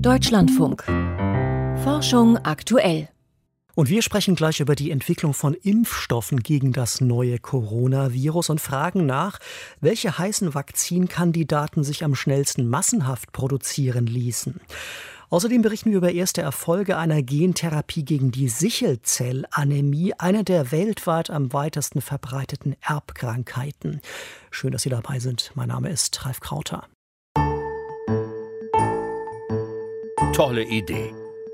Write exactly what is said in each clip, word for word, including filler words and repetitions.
Deutschlandfunk. Forschung aktuell. Und wir sprechen gleich über die Entwicklung von Impfstoffen gegen das neue Coronavirus und fragen nach, welche heißen Vakzinkandidaten sich am schnellsten massenhaft produzieren ließen. Außerdem berichten wir über erste Erfolge einer Gentherapie gegen die Sichelzellanämie, eine der weltweit am weitesten verbreiteten Erbkrankheiten. Schön, dass Sie dabei sind. Mein Name ist Ralf Krauter. Tolle Idee.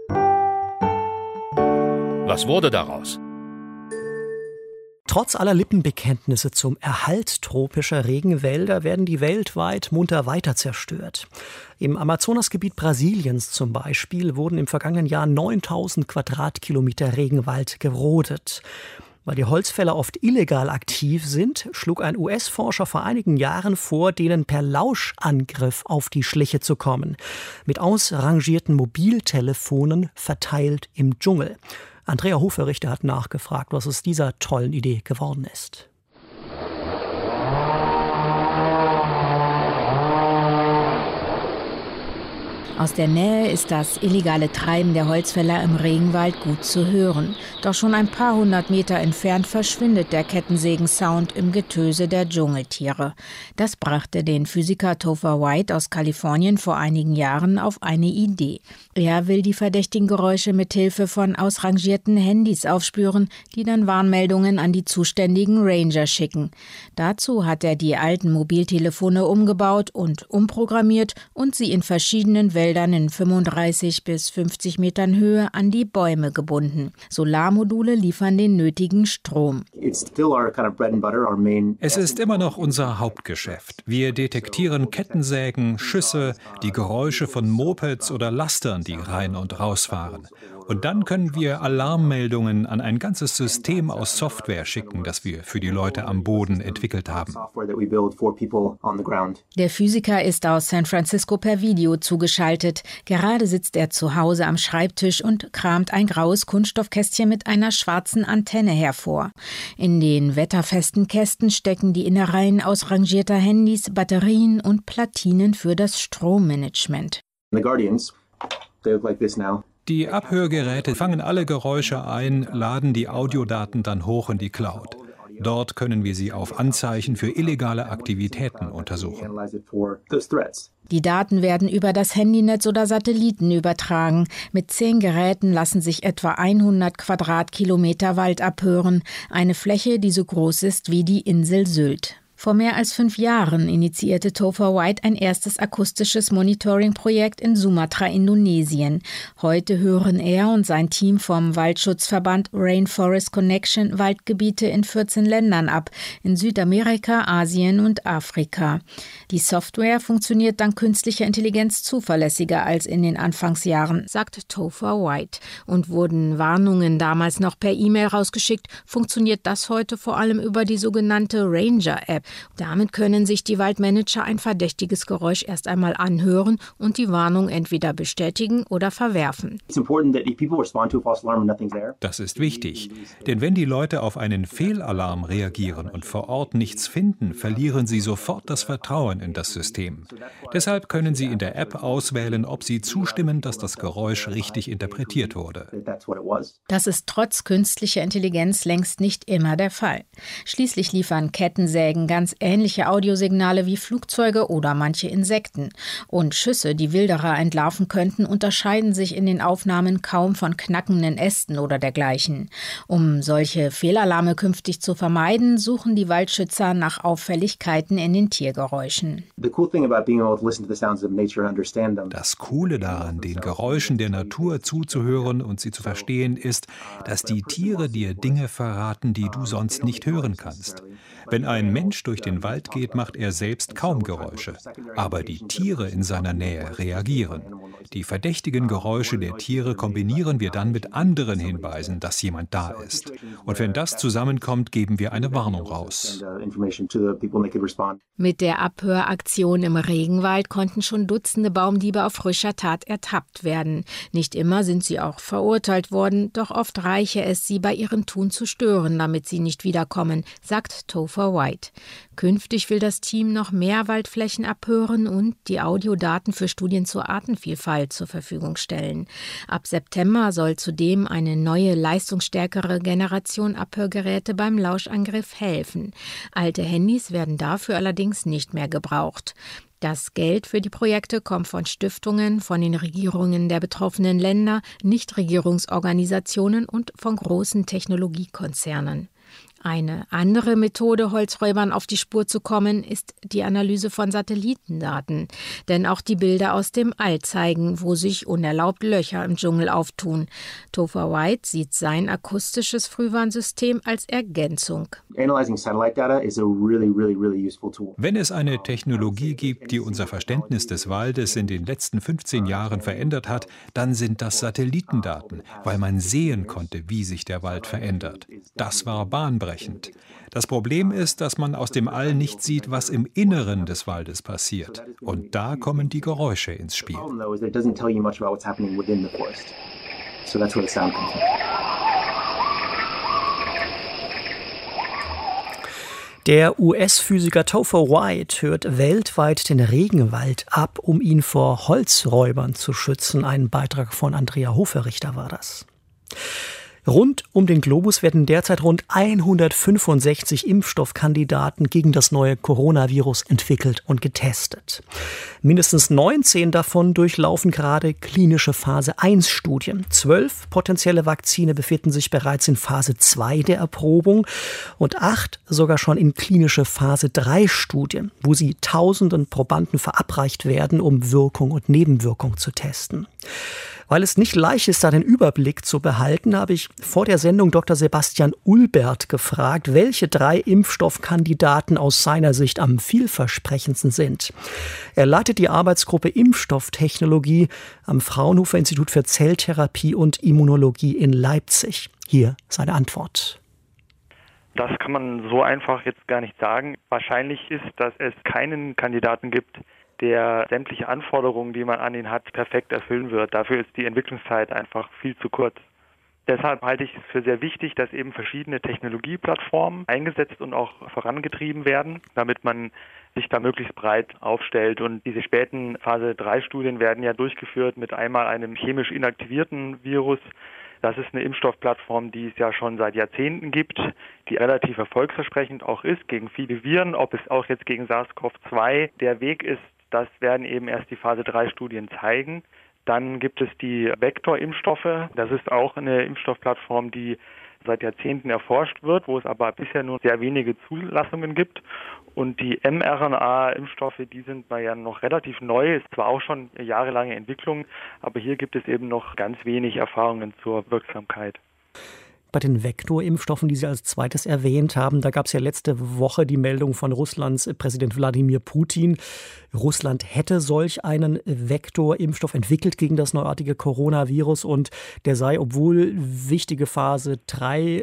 Was wurde daraus? Trotz aller Lippenbekenntnisse zum Erhalt tropischer Regenwälder werden die weltweit munter weiter zerstört. Im Amazonasgebiet Brasiliens zum Beispiel wurden im vergangenen Jahr neuntausend Quadratkilometer Regenwald gerodet. Weil die Holzfäller oft illegal aktiv sind, schlug ein U S-Forscher vor einigen Jahren vor, denen per Lauschangriff auf die Schliche zu kommen. Mit ausrangierten Mobiltelefonen verteilt im Dschungel. Andrea Hoferichter hat nachgefragt, was aus dieser tollen Idee geworden ist. Aus der Nähe ist das illegale Treiben der Holzfäller im Regenwald gut zu hören. Doch schon ein paar hundert Meter entfernt verschwindet der Kettensägen-Sound im Getöse der Dschungeltiere. Das brachte den Physiker Topher White aus Kalifornien vor einigen Jahren auf eine Idee. Er will die verdächtigen Geräusche mit Hilfe von ausrangierten Handys aufspüren, die dann Warnmeldungen an die zuständigen Ranger schicken. Dazu hat er die alten Mobiltelefone umgebaut und umprogrammiert und sie in verschiedenen Wäldern in fünfunddreißig bis fünfzig Metern Höhe an die Bäume gebunden. Solarmodule liefern den nötigen Strom. Es ist immer noch unser Hauptgeschäft. Wir detektieren Kettensägen, Schüsse, die Geräusche von Mopeds oder Lastern, die rein und rausfahren. Und dann können wir Alarmmeldungen an ein ganzes System aus Software schicken, das wir für die Leute am Boden entwickelt haben. Der Physiker ist aus San Francisco per Video zugeschaltet. Gerade sitzt er zu Hause am Schreibtisch und kramt ein graues Kunststoffkästchen mit einer schwarzen Antenne hervor. In den wetterfesten Kästen stecken die Innereien ausrangierter Handys, Batterien und Platinen für das Strommanagement. The Guardians, they look like this now. Die Abhörgeräte fangen alle Geräusche ein, laden die Audiodaten dann hoch in die Cloud. Dort können wir sie auf Anzeichen für illegale Aktivitäten untersuchen. Die Daten werden über das Handynetz oder Satelliten übertragen. Mit zehn Geräten lassen sich etwa hundert Quadratkilometer Wald abhören. Eine Fläche, die so groß ist wie die Insel Sylt. Vor mehr als fünf Jahren initiierte Topher White ein erstes akustisches Monitoring-Projekt in Sumatra, Indonesien. Heute hören er und sein Team vom Waldschutzverband Rainforest Connection Waldgebiete in vierzehn Ländern ab, in Südamerika, Asien und Afrika. Die Software funktioniert dank künstlicher Intelligenz zuverlässiger als in den Anfangsjahren, sagt Topher White. Und wurden Warnungen damals noch per E-Mail rausgeschickt, funktioniert das heute vor allem über die sogenannte Ranger-App. Damit können sich die Waldmanager ein verdächtiges Geräusch erst einmal anhören und die Warnung entweder bestätigen oder verwerfen. Das ist wichtig, denn wenn die Leute auf einen Fehlalarm reagieren und vor Ort nichts finden, verlieren sie sofort das Vertrauen in das System. Deshalb können sie in der App auswählen, ob sie zustimmen, dass das Geräusch richtig interpretiert wurde. Das ist trotz künstlicher Intelligenz längst nicht immer der Fall. Schließlich liefern Kettensägen ganz ähnliche Audiosignale wie Flugzeuge oder manche Insekten. Und Schüsse, die Wilderer entlarven könnten, unterscheiden sich in den Aufnahmen kaum von knackenden Ästen oder dergleichen. Um solche Fehlalarme künftig zu vermeiden, suchen die Waldschützer nach Auffälligkeiten in den Tiergeräuschen. Das Coole daran, den Geräuschen der Natur zuzuhören und sie zu verstehen, ist, dass die Tiere dir Dinge verraten, die du sonst nicht hören kannst. Wenn ein Mensch durch den Wald geht, macht er selbst kaum Geräusche. Aber die Tiere in seiner Nähe reagieren. Die verdächtigen Geräusche der Tiere kombinieren wir dann mit anderen Hinweisen, dass jemand da ist. Und wenn das zusammenkommt, geben wir eine Warnung raus. Mit der Abhöraktion im Regenwald konnten schon Dutzende Baumdiebe auf frischer Tat ertappt werden. Nicht immer sind sie auch verurteilt worden, doch oft reiche es, sie bei ihrem Tun zu stören, damit sie nicht wiederkommen, sagt Topher White. Künftig will das Team noch mehr Waldflächen abhören und die Audiodaten für Studien zur Artenvielfalt Fall zur Verfügung stellen. Ab September soll zudem eine neue, leistungsstärkere Generation Abhörgeräte beim Lauschangriff helfen. Alte Handys werden dafür allerdings nicht mehr gebraucht. Das Geld für die Projekte kommt von Stiftungen, von den Regierungen der betroffenen Länder, Nichtregierungsorganisationen und von großen Technologiekonzernen. Eine andere Methode, Holzräubern auf die Spur zu kommen, ist die Analyse von Satellitendaten. Denn auch die Bilder aus dem All zeigen, wo sich unerlaubt Löcher im Dschungel auftun. Topher White sieht sein akustisches Frühwarnsystem als Ergänzung. Wenn es eine Technologie gibt, die unser Verständnis des Waldes in den letzten fünfzehn Jahren verändert hat, dann sind das Satellitendaten, weil man sehen konnte, wie sich der Wald verändert. Das war bahnbrechend. Das Problem ist, dass man aus dem All nicht sieht, was im Inneren des Waldes passiert. Und da kommen die Geräusche ins Spiel. Der U S-Physiker Topher White hört weltweit den Regenwald ab, um ihn vor Holzräubern zu schützen. Ein Beitrag von Andrea Hoferichter war das. Rund um den Globus werden derzeit rund hundertfünfundsechzig Impfstoffkandidaten gegen das neue Coronavirus entwickelt und getestet. Mindestens neunzehn davon durchlaufen gerade klinische Phase eins Studien. Zwölf potenzielle Vakzine befinden sich bereits in Phase zwei der Erprobung und acht sogar schon in klinische Phase drei Studien, wo sie tausenden Probanden verabreicht werden, um Wirkung und Nebenwirkung zu testen. Weil es nicht leicht ist, da den Überblick zu behalten, habe ich vor der Sendung Doktor Sebastian Ulbert gefragt, welche drei Impfstoffkandidaten aus seiner Sicht am vielversprechendsten sind. Er leitet die Arbeitsgruppe Impfstofftechnologie am Fraunhofer Institut für Zelltherapie und Immunologie in Leipzig. Hier seine Antwort. Das kann man so einfach jetzt gar nicht sagen. Wahrscheinlich ist, dass es keinen Kandidaten gibt, der sämtliche Anforderungen, die man an ihn hat, perfekt erfüllen wird. Dafür ist die Entwicklungszeit einfach viel zu kurz. Deshalb halte ich es für sehr wichtig, dass eben verschiedene Technologieplattformen eingesetzt und auch vorangetrieben werden, damit man sich da möglichst breit aufstellt. Und diese späten Phase drei Studien werden ja durchgeführt mit einmal einem chemisch inaktivierten Virus. Das ist eine Impfstoffplattform, die es ja schon seit Jahrzehnten gibt, die relativ erfolgsversprechend auch ist gegen viele Viren. Ob es auch jetzt gegen SARS-C o V zwei der Weg ist, das werden eben erst die Phase drei Studien zeigen. Dann gibt es die Vektorimpfstoffe. Das ist auch eine Impfstoffplattform, die seit Jahrzehnten erforscht wird, wo es aber bisher nur sehr wenige Zulassungen gibt. Und die mRNA-Impfstoffe, die sind ja noch relativ neu, ist zwar auch schon jahrelange Entwicklung, aber hier gibt es eben noch ganz wenig Erfahrungen zur Wirksamkeit. Bei den Vektorimpfstoffen, die Sie als zweites erwähnt haben, da gab es ja letzte Woche die Meldung von Russlands Präsident Wladimir Putin. Russland hätte solch einen Vektorimpfstoff entwickelt gegen das neuartige Coronavirus und der sei, obwohl wichtige Phase drei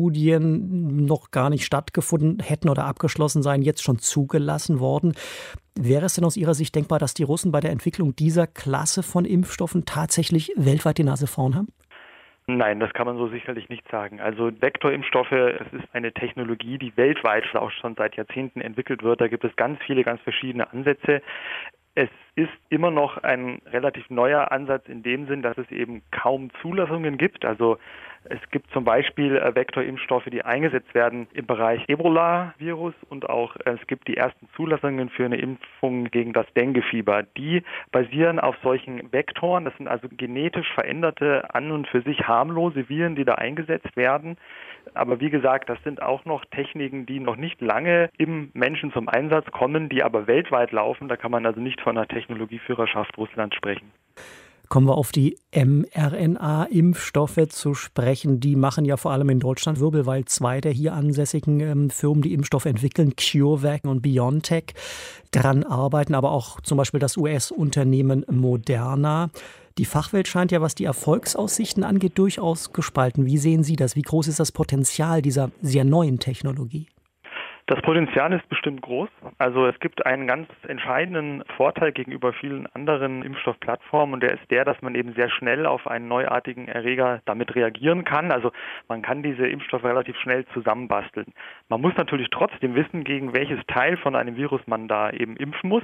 Studien noch gar nicht stattgefunden hätten oder abgeschlossen seien, jetzt schon zugelassen worden. Wäre es denn aus Ihrer Sicht denkbar, dass die Russen bei der Entwicklung dieser Klasse von Impfstoffen tatsächlich weltweit die Nase vorn haben? Nein, das kann man so sicherlich nicht sagen. Also Vektorimpfstoffe, es ist eine Technologie, die weltweit auch schon seit Jahrzehnten entwickelt wird. Da gibt es ganz viele, ganz verschiedene Ansätze. Es ist immer noch ein relativ neuer Ansatz in dem Sinn, dass es eben kaum Zulassungen gibt. Also es gibt zum Beispiel Vektorimpfstoffe, die eingesetzt werden im Bereich Ebola-Virus und auch es gibt die ersten Zulassungen für eine Impfung gegen das Dengue-Fieber. Die basieren auf solchen Vektoren. Das sind also genetisch veränderte, an und für sich harmlose Viren, die da eingesetzt werden. Aber wie gesagt, das sind auch noch Techniken, die noch nicht lange im Menschen zum Einsatz kommen, die aber weltweit laufen. Da kann man also nicht von einer Technologieführerschaft Russlands sprechen. Kommen wir auf die mRNA-Impfstoffe zu sprechen. Die machen ja vor allem in Deutschland Wirbel, weil zwei der hier ansässigen ähm, Firmen, die Impfstoffe entwickeln, CureVac und BioNTech, dran arbeiten, aber auch zum Beispiel das U S-Unternehmen Moderna. Die Fachwelt scheint ja, was die Erfolgsaussichten angeht, durchaus gespalten. Wie sehen Sie das? Wie groß ist das Potenzial dieser sehr neuen Technologie? Das Potenzial ist bestimmt groß. Also es gibt einen ganz entscheidenden Vorteil gegenüber vielen anderen Impfstoffplattformen und der ist der, dass man eben sehr schnell auf einen neuartigen Erreger damit reagieren kann. Also man kann diese Impfstoffe relativ schnell zusammenbasteln. Man muss natürlich trotzdem wissen, gegen welches Teil von einem Virus man da eben impfen muss.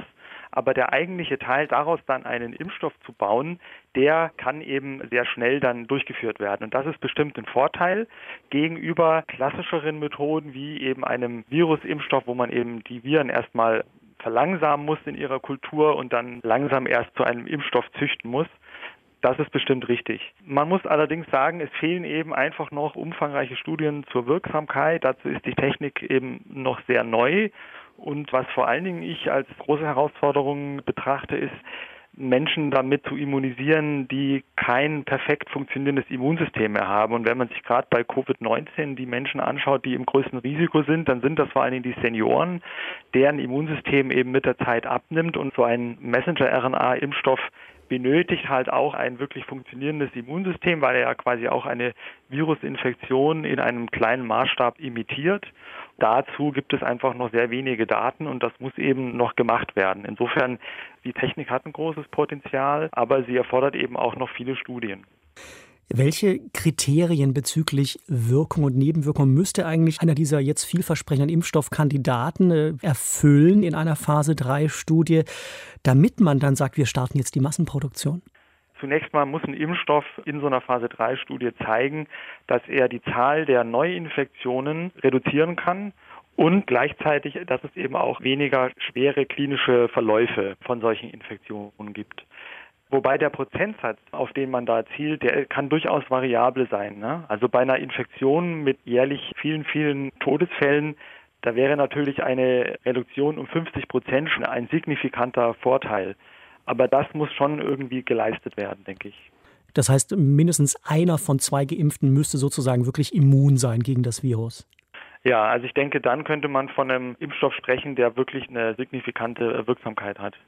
Aber der eigentliche Teil, daraus dann einen Impfstoff zu bauen, der kann eben sehr schnell dann durchgeführt werden. Und das ist bestimmt ein Vorteil gegenüber klassischeren Methoden wie eben einem Virusimpfstoff, wo man eben die Viren erstmal verlangsamen muss in ihrer Kultur und dann langsam erst zu einem Impfstoff züchten muss. Das ist bestimmt richtig. Man muss allerdings sagen, es fehlen eben einfach noch umfangreiche Studien zur Wirksamkeit. Dazu ist die Technik eben noch sehr neu. Und was vor allen Dingen ich als große Herausforderung betrachte, ist, Menschen damit zu immunisieren, die kein perfekt funktionierendes Immunsystem mehr haben. Und wenn man sich gerade bei Covid neunzehn die Menschen anschaut, die im größten Risiko sind, dann sind das vor allen Dingen die Senioren, deren Immunsystem eben mit der Zeit abnimmt. Und so ein Messenger-R N A-Impfstoff benötigt halt auch ein wirklich funktionierendes Immunsystem, weil er ja quasi auch eine Virusinfektion in einem kleinen Maßstab imitiert. Dazu gibt es einfach noch sehr wenige Daten und das muss eben noch gemacht werden. Insofern, die Technik hat ein großes Potenzial, aber sie erfordert eben auch noch viele Studien. Welche Kriterien bezüglich Wirkung und Nebenwirkung müsste eigentlich einer dieser jetzt vielversprechenden Impfstoffkandidaten äh, erfüllen in einer Phase drei Studie, damit man dann sagt, wir starten jetzt die Massenproduktion? Zunächst mal muss ein Impfstoff in so einer Phase drei Studie zeigen, dass er die Zahl der Neuinfektionen reduzieren kann und gleichzeitig, dass es eben auch weniger schwere klinische Verläufe von solchen Infektionen gibt. Wobei der Prozentsatz, auf den man da zielt, der kann durchaus variabel sein, ne? Also bei einer Infektion mit jährlich vielen, vielen Todesfällen, da wäre natürlich eine Reduktion um fünfzig Prozent schon ein signifikanter Vorteil. Aber das muss schon irgendwie geleistet werden, denke ich. Das heißt, mindestens einer von zwei Geimpften müsste sozusagen wirklich immun sein gegen das Virus. Ja, also ich denke, dann könnte man von einem Impfstoff sprechen, der wirklich eine signifikante Wirksamkeit hat.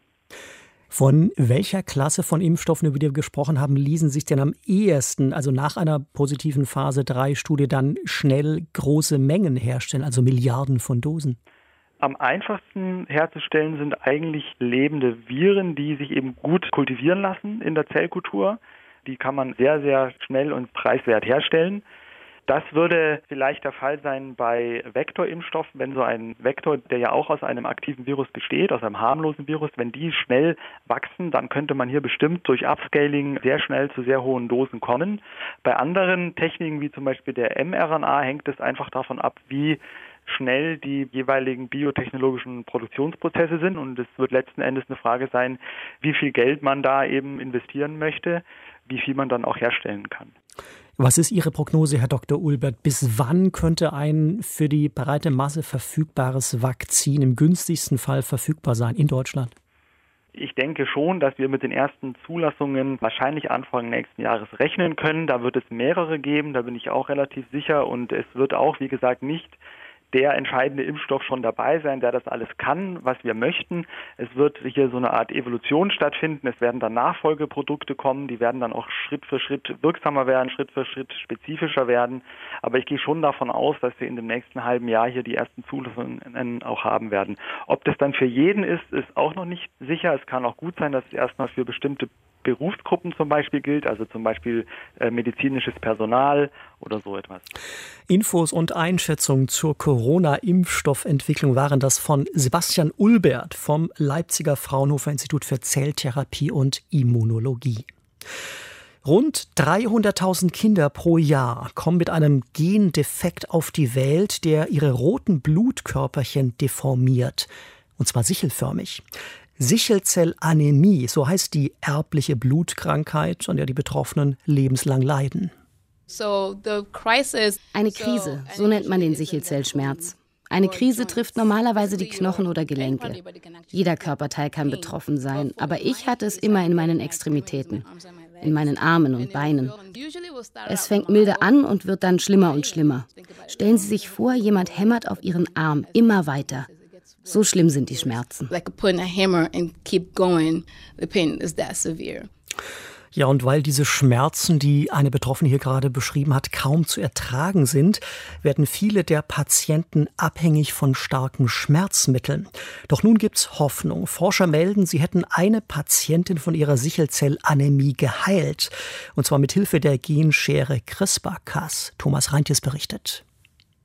Von welcher Klasse von Impfstoffen, über die wir gesprochen haben, ließen sich denn am ehesten, also nach einer positiven Phase drei Studie, dann schnell große Mengen herstellen, also Milliarden von Dosen? Am einfachsten herzustellen sind eigentlich lebende Viren, die sich eben gut kultivieren lassen in der Zellkultur. Die kann man sehr, sehr schnell und preiswert herstellen. Das würde vielleicht der Fall sein bei Vektorimpfstoffen, wenn so ein Vektor, der ja auch aus einem aktiven Virus besteht, aus einem harmlosen Virus, wenn die schnell wachsen, dann könnte man hier bestimmt durch Upscaling sehr schnell zu sehr hohen Dosen kommen. Bei anderen Techniken, wie zum Beispiel der mRNA, hängt es einfach davon ab, wie schnell die jeweiligen biotechnologischen Produktionsprozesse sind. Und es wird letzten Endes eine Frage sein, wie viel Geld man da eben investieren möchte, wie viel man dann auch herstellen kann. Was ist Ihre Prognose, Herr Doktor Ulbert? Bis wann könnte ein für die breite Masse verfügbares Vakzin im günstigsten Fall verfügbar sein in Deutschland? Ich denke schon, dass wir mit den ersten Zulassungen wahrscheinlich Anfang nächsten Jahres rechnen können. Da wird es mehrere geben, da bin ich auch relativ sicher. Und es wird auch, wie gesagt, nicht der entscheidende Impfstoff schon dabei sein, der das alles kann, was wir möchten. Es wird hier so eine Art Evolution stattfinden. Es werden dann Nachfolgeprodukte kommen, die werden dann auch Schritt für Schritt wirksamer werden, Schritt für Schritt spezifischer werden. Aber ich gehe schon davon aus, dass wir in dem nächsten halben Jahr hier die ersten Zulassungen auch haben werden. Ob das dann für jeden ist, ist auch noch nicht sicher. Es kann auch gut sein, dass es erstmal für bestimmte Berufsgruppen zum Beispiel gilt, also zum Beispiel äh, medizinisches Personal oder so etwas. Infos und Einschätzungen zur Corona-Impfstoffentwicklung waren das von Sebastian Ulbert vom Leipziger Fraunhofer Institut für Zelltherapie und Immunologie. Rund dreihunderttausend Kinder pro Jahr kommen mit einem Gendefekt auf die Welt, der ihre roten Blutkörperchen deformiert, und zwar sichelförmig. Sichelzellanämie, so heißt die erbliche Blutkrankheit, an der die Betroffenen lebenslang leiden. Eine Krise, so nennt man den Sichelzellschmerz. Eine Krise trifft normalerweise die Knochen oder Gelenke. Jeder Körperteil kann betroffen sein, aber ich hatte es immer in meinen Extremitäten, in meinen Armen und Beinen. Es fängt milde an und wird dann schlimmer und schlimmer. Stellen Sie sich vor, jemand hämmert auf Ihren Arm immer weiter. So schlimm sind die Schmerzen. Ja, und weil diese Schmerzen, die eine Betroffene hier gerade beschrieben hat, kaum zu ertragen sind, werden viele der Patienten abhängig von starken Schmerzmitteln. Doch nun gibt's Hoffnung. Forscher melden, sie hätten eine Patientin von ihrer Sichelzellanämie geheilt. Und zwar mit Hilfe der Genschere CRISPR-Cas. Thomas Reintjes berichtet.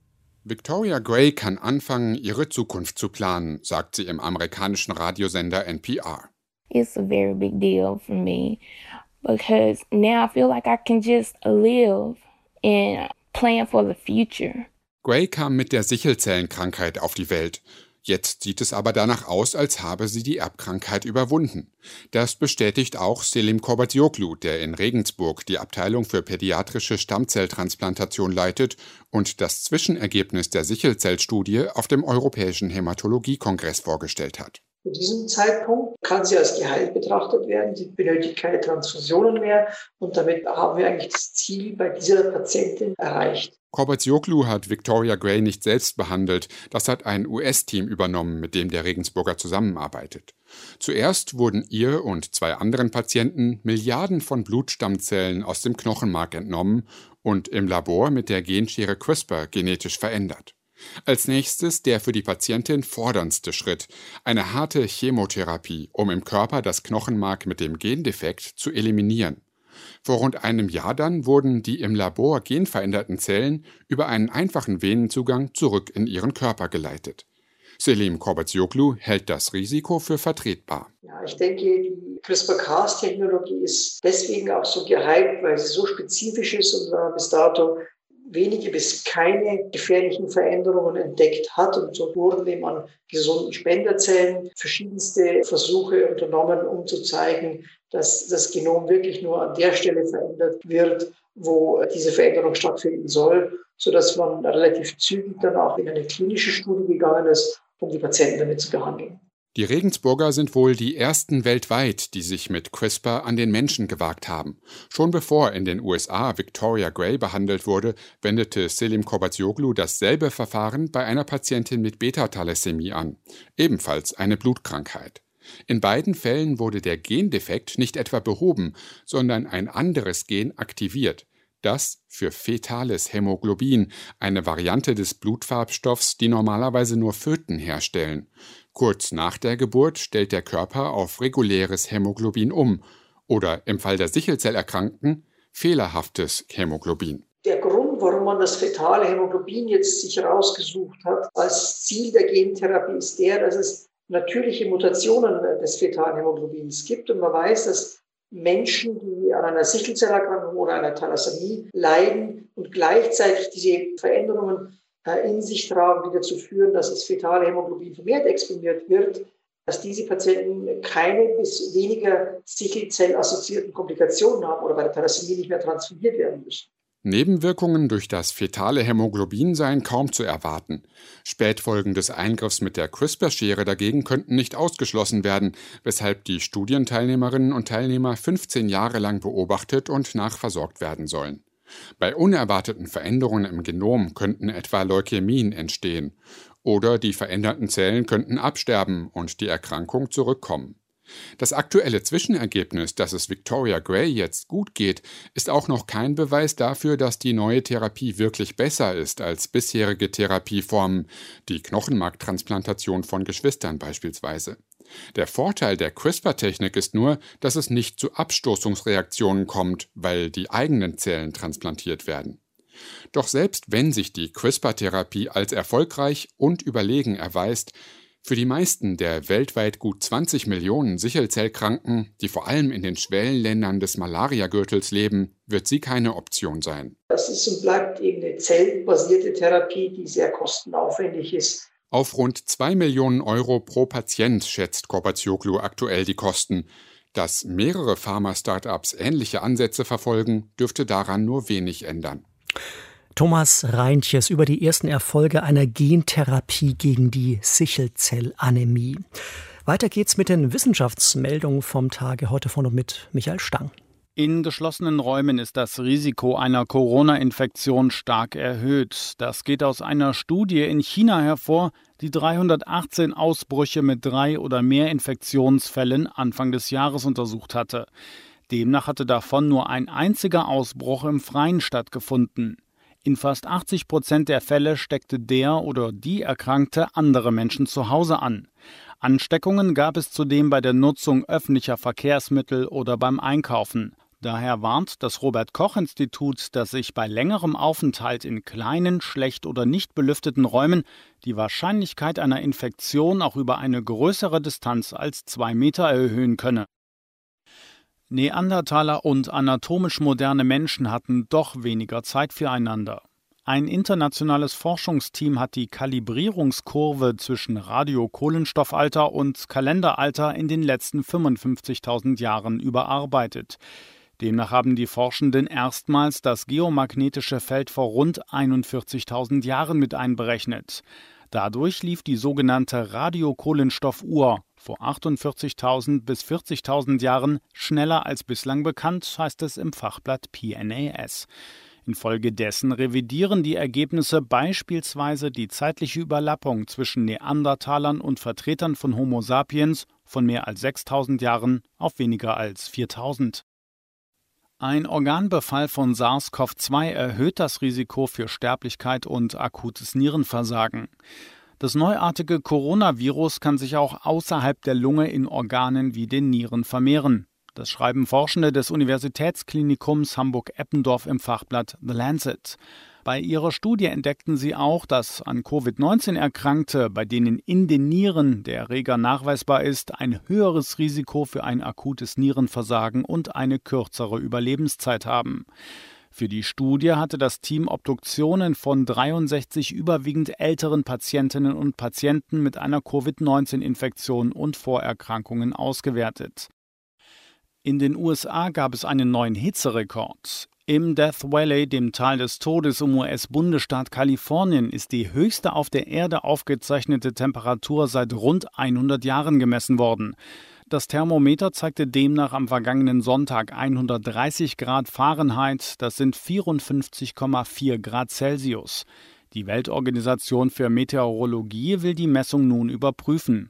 Victoria Gray kann anfangen, ihre Zukunft zu planen, sagt sie im amerikanischen Radiosender N P R. It's a very big deal for me because now I feel like I can just live and plan for the future. Gray kam mit der Sichelzellenkrankheit auf die Welt. Jetzt sieht es aber danach aus, als habe sie die Erbkrankheit überwunden. Das bestätigt auch Selim Korbacioglu, der in Regensburg die Abteilung für pädiatrische Stammzelltransplantation leitet und das Zwischenergebnis der Sichelzellstudie auf dem Europäischen Hämatologie-Kongress vorgestellt hat. Zu diesem Zeitpunkt kann sie als geheilt betrachtet werden. Sie benötigt keine Transfusionen mehr und damit haben wir eigentlich das Ziel bei dieser Patientin erreicht. Korbacioglu hat Victoria Gray nicht selbst behandelt, das hat ein U S-Team übernommen, mit dem der Regensburger zusammenarbeitet. Zuerst wurden ihr und zwei anderen Patienten Milliarden von Blutstammzellen aus dem Knochenmark entnommen und im Labor mit der Genschere CRISPR genetisch verändert. Als nächstes der für die Patientin forderndste Schritt, eine harte Chemotherapie, um im Körper das Knochenmark mit dem Gendefekt zu eliminieren. Vor rund einem Jahr dann wurden die im Labor genveränderten Zellen über einen einfachen Venenzugang zurück in ihren Körper geleitet. Selim Korbacioglu hält das Risiko für vertretbar. Ja, ich denke, die CRISPR-Cas-Technologie ist deswegen auch so gehypt, weil sie so spezifisch ist und äh, bis dato wenige bis keine gefährlichen Veränderungen entdeckt hat. Und so wurden eben an gesunden Spenderzellen verschiedenste Versuche unternommen, um zu zeigen, dass das Genom wirklich nur an der Stelle verändert wird, wo diese Veränderung stattfinden soll, sodass man relativ zügig dann auch in eine klinische Studie gegangen ist, um die Patienten damit zu behandeln. Die Regensburger sind wohl die ersten weltweit, die sich mit CRISPR an den Menschen gewagt haben. Schon bevor in den U S A Victoria Gray behandelt wurde, wendete Selim Korbacioglu dasselbe Verfahren bei einer Patientin mit Beta-Thalassämie an, ebenfalls eine Blutkrankheit. In beiden Fällen wurde der Gendefekt nicht etwa behoben, sondern ein anderes Gen aktiviert. Das für fetales Hämoglobin, eine Variante des Blutfarbstoffs, die normalerweise nur Föten herstellen. Kurz nach der Geburt stellt der Körper auf reguläres Hämoglobin um oder im Fall der Sichelzellerkrankten fehlerhaftes Hämoglobin. Der Grund, warum man das fetale Hämoglobin jetzt sich rausgesucht hat als Ziel der Gentherapie, ist der, dass es natürliche Mutationen des fetalen Hämoglobins gibt und man weiß, dass Menschen, die an einer Sichelzellerkrankung oder einer Thalassämie leiden und gleichzeitig diese Veränderungen in sich tragen, die dazu führen, dass das fetale Hämoglobin vermehrt exprimiert wird, dass diese Patienten keine bis weniger Sichelzellassoziierten Komplikationen haben oder bei der Thalassämie nicht mehr transfundiert werden müssen. Nebenwirkungen durch das fetale Hämoglobin seien kaum zu erwarten. Spätfolgen des Eingriffs mit der CRISPR-Schere dagegen könnten nicht ausgeschlossen werden, weshalb die Studienteilnehmerinnen und Teilnehmer fünfzehn Jahre lang beobachtet und nachversorgt werden sollen. Bei unerwarteten Veränderungen im Genom könnten etwa Leukämien entstehen oder die veränderten Zellen könnten absterben und die Erkrankung zurückkommen. Das aktuelle Zwischenergebnis, dass es Victoria Gray jetzt gut geht, ist auch noch kein Beweis dafür, dass die neue Therapie wirklich besser ist als bisherige Therapieformen, die Knochenmarktransplantation von Geschwistern beispielsweise. Der Vorteil der CRISPR-Technik ist nur, dass es nicht zu Abstoßungsreaktionen kommt, weil die eigenen Zellen transplantiert werden. Doch selbst wenn sich die CRISPR-Therapie als erfolgreich und überlegen erweist, für die meisten der weltweit gut zwanzig Millionen Sichelzellkranken, die vor allem in den Schwellenländern des Malariagürtels leben, wird sie keine Option sein. Das ist und bleibt eben eine zellbasierte Therapie, die sehr kostenaufwendig ist. Auf rund zwei Millionen Euro pro Patient schätzt Korbacioglu aktuell die Kosten. Dass mehrere Pharma-Startups ähnliche Ansätze verfolgen, dürfte daran nur wenig ändern. Thomas Reintjes über die ersten Erfolge einer Gentherapie gegen die Sichelzellanämie. Weiter geht's mit den Wissenschaftsmeldungen vom Tage, heute von und mit Michael Stang. In geschlossenen Räumen ist das Risiko einer Corona-Infektion stark erhöht. Das geht aus einer Studie in China hervor, die dreihundertachtzehn Ausbrüche mit drei oder mehr Infektionsfällen Anfang des Jahres untersucht hatte. Demnach hatte davon nur ein einziger Ausbruch im Freien stattgefunden. In fast achtzig Prozent der Fälle steckte der oder die Erkrankte andere Menschen zu Hause an. Ansteckungen gab es zudem bei der Nutzung öffentlicher Verkehrsmittel oder beim Einkaufen. Daher warnt das Robert-Koch-Institut, dass sich bei längerem Aufenthalt in kleinen, schlecht oder nicht belüfteten Räumen die Wahrscheinlichkeit einer Infektion auch über eine größere Distanz als zwei Meter erhöhen könne. Neandertaler und anatomisch moderne Menschen hatten doch weniger Zeit füreinander. Ein internationales Forschungsteam hat die Kalibrierungskurve zwischen Radiokohlenstoffalter und Kalenderalter in den letzten fünfundfünfzigtausend Jahren überarbeitet. Demnach haben die Forschenden erstmals das geomagnetische Feld vor rund einundvierzigtausend Jahren mit einberechnet. Dadurch lief die sogenannte Radiokohlenstoffuhr vor achtundvierzigtausend bis vierzigtausend Jahren schneller als bislang bekannt, heißt es im Fachblatt P N A S. Infolgedessen revidieren die Ergebnisse beispielsweise die zeitliche Überlappung zwischen Neandertalern und Vertretern von Homo sapiens von mehr als sechstausend Jahren auf weniger als viertausend. Ein Organbefall von SARS-C o V zwei erhöht das Risiko für Sterblichkeit und akutes Nierenversagen. Das neuartige Coronavirus kann sich auch außerhalb der Lunge in Organen wie den Nieren vermehren. Das schreiben Forschende des Universitätsklinikums Hamburg-Eppendorf im Fachblatt The Lancet. Bei ihrer Studie entdeckten sie auch, dass an Covid neunzehn Erkrankte, bei denen in den Nieren der Erreger nachweisbar ist, ein höheres Risiko für ein akutes Nierenversagen und eine kürzere Überlebenszeit haben. Für die Studie hatte das Team Obduktionen von dreiundsechzig überwiegend älteren Patientinnen und Patienten mit einer Covid neunzehn Infektion und Vorerkrankungen ausgewertet. In den U S A gab es einen neuen Hitzerekord. Im Death Valley, dem Tal des Todes im U S-Bundesstaat Kalifornien, ist die höchste auf der Erde aufgezeichnete Temperatur seit rund hundert Jahren gemessen worden. Das Thermometer zeigte demnach am vergangenen Sonntag hundertdreißig Grad Fahrenheit, das sind vierundfünfzig Komma vier Grad Celsius. Die Weltorganisation für Meteorologie will die Messung nun überprüfen.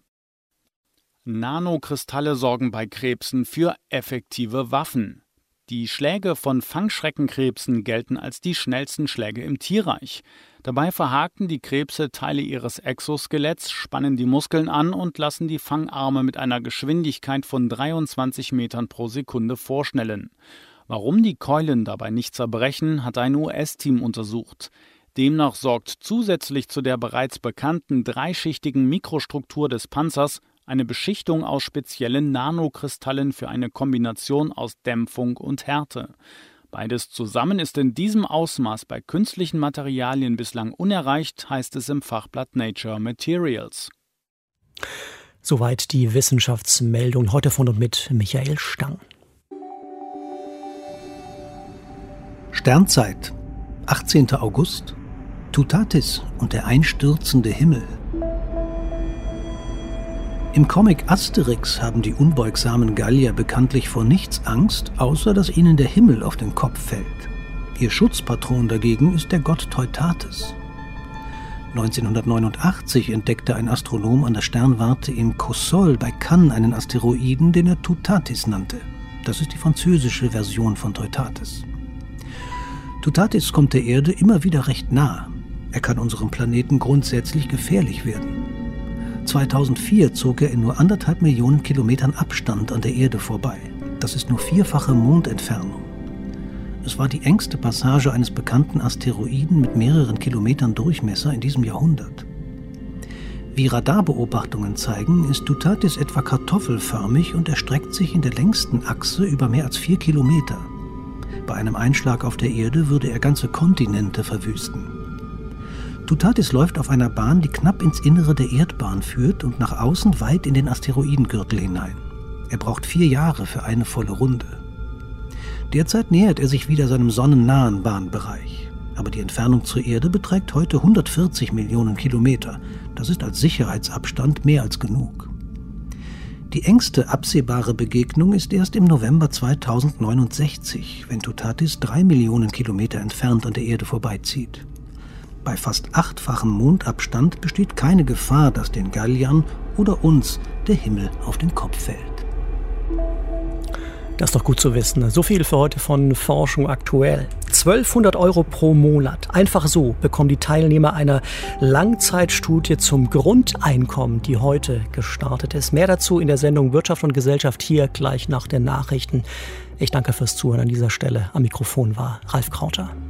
Nanokristalle sorgen bei Krebsen für effektive Waffen. Die Schläge von Fangschreckenkrebsen gelten als die schnellsten Schläge im Tierreich. Dabei verhaken die Krebse Teile ihres Exoskeletts, spannen die Muskeln an und lassen die Fangarme mit einer Geschwindigkeit von dreiundzwanzig Metern pro Sekunde vorschnellen. Warum die Keulen dabei nicht zerbrechen, hat ein U S-Team untersucht. Demnach sorgt zusätzlich zu der bereits bekannten dreischichtigen Mikrostruktur des Panzers eine Beschichtung aus speziellen Nanokristallen für eine Kombination aus Dämpfung und Härte. Beides zusammen ist in diesem Ausmaß bei künstlichen Materialien bislang unerreicht, heißt es im Fachblatt Nature Materials. Soweit die Wissenschaftsmeldung heute von und mit Michael Stang. Sternzeit, achtzehnter August, Tutatis und der einstürzende Himmel. Im Comic Asterix haben die unbeugsamen Gallier bekanntlich vor nichts Angst, außer dass ihnen der Himmel auf den Kopf fällt. Ihr Schutzpatron dagegen ist der Gott Teutates. neunzehnhundertneunundachtzig entdeckte ein Astronom an der Sternwarte in Coussol bei Cannes einen Asteroiden, den er Tutatis nannte. Das ist die französische Version von Teutates. Tutatis kommt der Erde immer wieder recht nah. Er kann unserem Planeten grundsätzlich gefährlich werden. zweitausendvier zog er in nur anderthalb Millionen Kilometern Abstand an der Erde vorbei. Das ist nur vierfache Mondentfernung. Es war die engste Passage eines bekannten Asteroiden mit mehreren Kilometern Durchmesser in diesem Jahrhundert. Wie Radarbeobachtungen zeigen, ist Tutatis etwa kartoffelförmig und erstreckt sich in der längsten Achse über mehr als vier Kilometer. Bei einem Einschlag auf der Erde würde er ganze Kontinente verwüsten. Tutatis läuft auf einer Bahn, die knapp ins Innere der Erdbahn führt und nach außen weit in den Asteroidengürtel hinein. Er braucht vier Jahre für eine volle Runde. Derzeit nähert er sich wieder seinem sonnennahen Bahnbereich. Aber die Entfernung zur Erde beträgt heute hundertvierzig Millionen Kilometer. Das ist als Sicherheitsabstand mehr als genug. Die engste absehbare Begegnung ist erst im November zweitausendneunundsechzig, wenn Tutatis drei Millionen Kilometer entfernt an der Erde vorbeizieht. Bei fast achtfachem Mondabstand besteht keine Gefahr, dass den Galliern oder uns der Himmel auf den Kopf fällt. Das ist doch gut zu wissen. So viel für heute von Forschung aktuell. zwölfhundert Euro pro Monat. Einfach so bekommen die Teilnehmer einer Langzeitstudie zum Grundeinkommen, die heute gestartet ist. Mehr dazu in der Sendung Wirtschaft und Gesellschaft hier gleich nach den Nachrichten. Ich danke fürs Zuhören an dieser Stelle. Am Mikrofon war Ralf Krauter.